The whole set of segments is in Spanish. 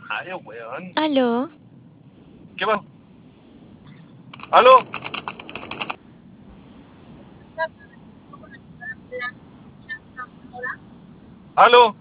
Ay, weón. Aló, ¿Qué va? ¿Aló? ¿Aló?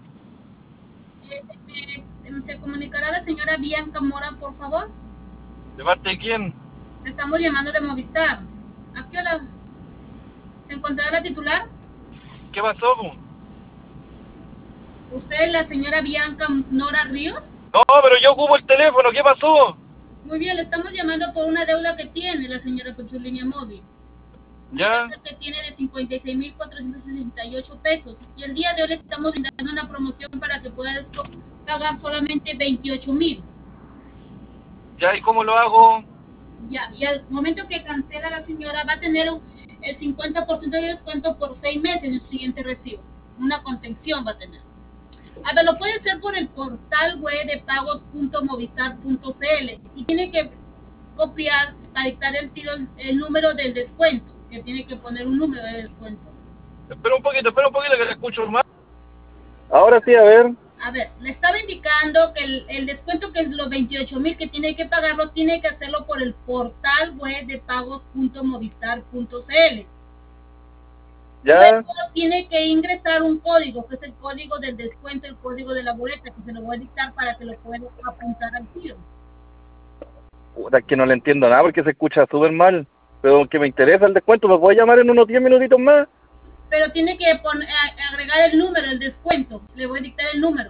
¿Se comunicará la señora Bianca Mora, por favor? ¿De parte de quién? Le estamos llamando de Movistar. ¿A qué hora se encontrará la titular? ¿Qué pasó, po? ¿Usted es la señora Bianca Nora Ríos? No, pero yo ocupo el teléfono, ¿qué pasó? Muy bien, le estamos llamando por una deuda que tiene la señora con su línea móvil. Una ¿Ya? deuda que tiene de 56,468 pesos. Y el día de hoy le estamos brindando una promoción para que pueda pagar solamente 28,000. ¿Ya? ¿Y cómo lo hago? Ya, y al momento que cancela la señora va a tener el 50% de descuento por 6 meses en su siguiente recibo. Una contención va a tener. A ver, lo puede hacer por el portal web de pagos.movistar.cl y tiene que copiar para dictar el número del descuento, que tiene que poner un número de descuento. Espera un poquito que le escucho más. Ahora sí, a ver. A ver, le estaba indicando que el descuento, que es los 28,000 que tiene que pagarlo, tiene que hacerlo por el portal web de pagos.movistar.cl. ¿Ya? Luego tiene que ingresar un código, que es el código del descuento, el código de la boleta, que se lo voy a dictar para que lo pueda apuntar al tiro. Puta, es que no le entiendo nada porque se escucha súper mal. Pero que me interesa el descuento, ¿me puede llamar en unos 10 minutitos más? Pero tiene que agregar el número, el descuento. Le voy a dictar el número.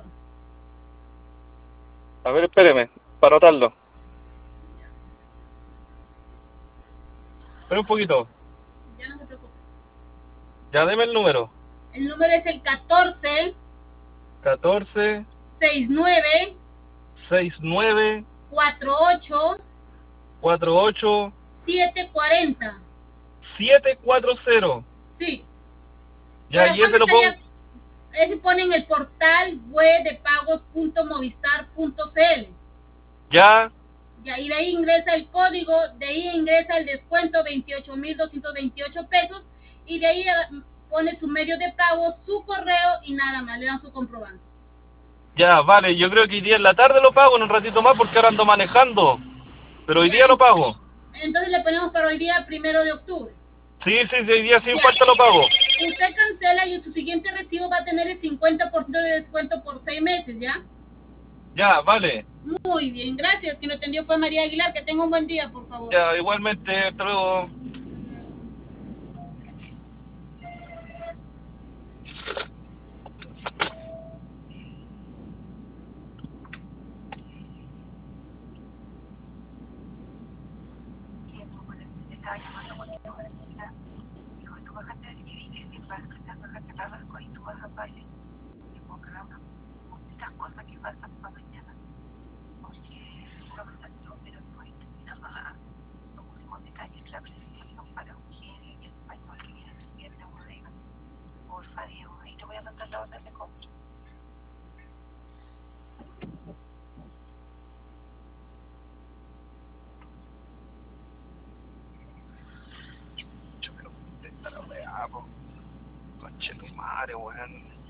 A ver, espéreme, para anotarlo. Espera un poquito. Ya no se preocupe. Ya, deme el número. El número es el 14 14 69 69 48 48 740. 740. Sí. Ya, Para y cuando ese lo usted pongo. ya ese pone en el portal web de pagos.movistar.cl. Ya, Y ahí de ahí ingresa el código, de ahí ingresa el descuento 28,228 pesos y de ahí pone su medio de pago, su correo y nada más, le dan su comprobante. ya, vale, yo creo que hoy día en la tarde lo pago, en un ratito más porque ahora ando manejando. Pero hoy Ya, día lo pago. entonces le ponemos para hoy día 1 de octubre. Sí, sí, sí, hoy día sin Ya, falta lo pago. usted cancela y su siguiente recibo va a tener el 50% de descuento por 6 meses, ¿ya? Ya, vale. Muy bien, gracias. Quien lo atendió fue María Aguilar. Que tenga un buen día, por favor. Ya, igualmente, hasta luego. Conche tu madre, weón.